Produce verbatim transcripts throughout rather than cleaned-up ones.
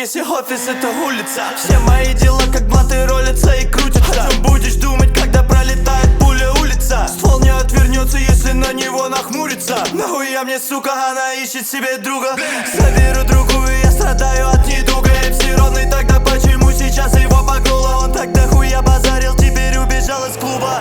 если офис это улица. Все мои дела как бланты ролятся и крутятся. О чем будешь думать, когда пролетает пуля улица? Ствол не отвернется, если на него нахмуриться. Нахуя мне, сука, она ищет себе друга. Заберу другую, я страдаю от недуга. эм си ровный, тогда почему сейчас его погнуло? Он так дохуя базарил, теперь убежал из клуба.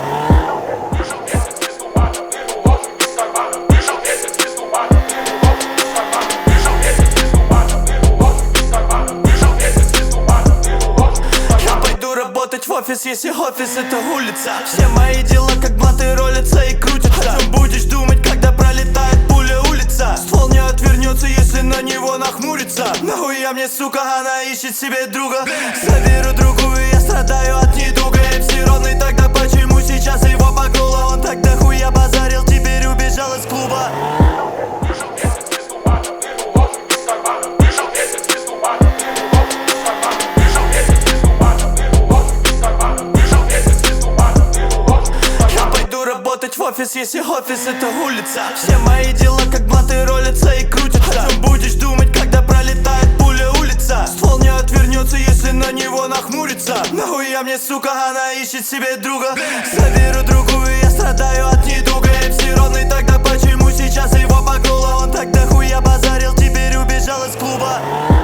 В офис, если офис это улица. Все мои дела как бланты ролятся и крутятся. О чем будешь думать, когда пролетает пуля улица? Ствол не отвернется, если на него нахмуриться. Нахуя мне, сука, она ищет себе друга. Заберу другую, я страдаю от недуга. эм си ровный, тогда почему сейчас его погнуло? Он так дохуя базарил, теперь убежал из клуба. В офис, если офис это улица. Все мои дела как бланты ролятся и крутятся. О чем будешь думать, когда пролетает пуля улица? Ствол не отвернется, если на него нахмуриться. Нахуя мне, сука, она ищет себе друга. Заберу другую, я страдаю от недуга. эм си ровный, тогда почему сейчас его погнуло? Он так дохуя базарил, теперь убежал из клуба.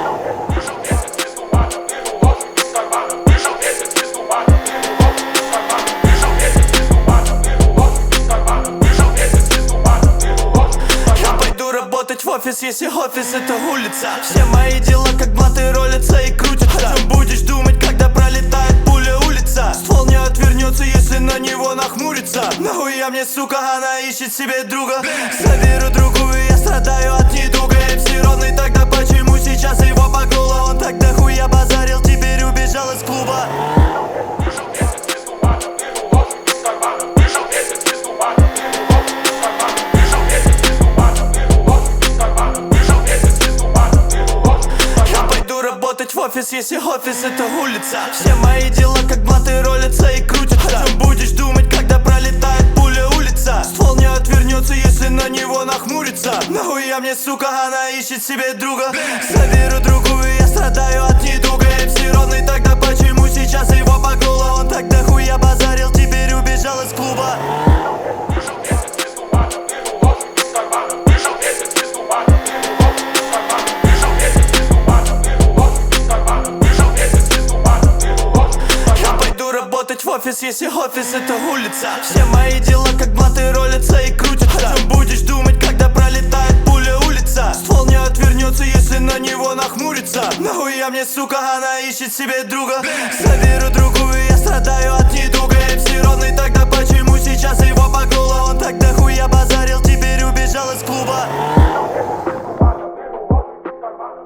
В офис, если офис это улица. Все мои дела как бланты ролятся и крутятся. О чем будешь думать, когда пролетает пуля улица? Ствол не отвернется, если на него нахмуриться. Нахуя мне, сука, она ищет себе друга. Заберу другую, я страдаю от недуга. эм си ровный, тогда почему сейчас его погнуло? Он так дохуя базарил, теперь убежал из клуба. В офис, если офис это улица. Все мои дела как бланты ролятся и крутятся. О чем будешь думать, когда пролетает пуля улица? Ствол не отвернется, если на него нахмуриться. Нахуя мне, сука, она ищет себе друга. Заберу другую, я страдаю от недуга. эм си ровный, тогда почему сейчас его погнуло? Он так дохуя базарил, теперь убежал из клуба. В офис, если офис это улица. Все мои дела как бланты ролятся и крутятся. О чем будешь думать, когда пролетает пуля улица? Ствол не отвернется, если на него нахмуриться. Нахуя мне, сука, она ищет себе друга. Заберу другую, я страдаю от недуга. эм си ровный, тогда почему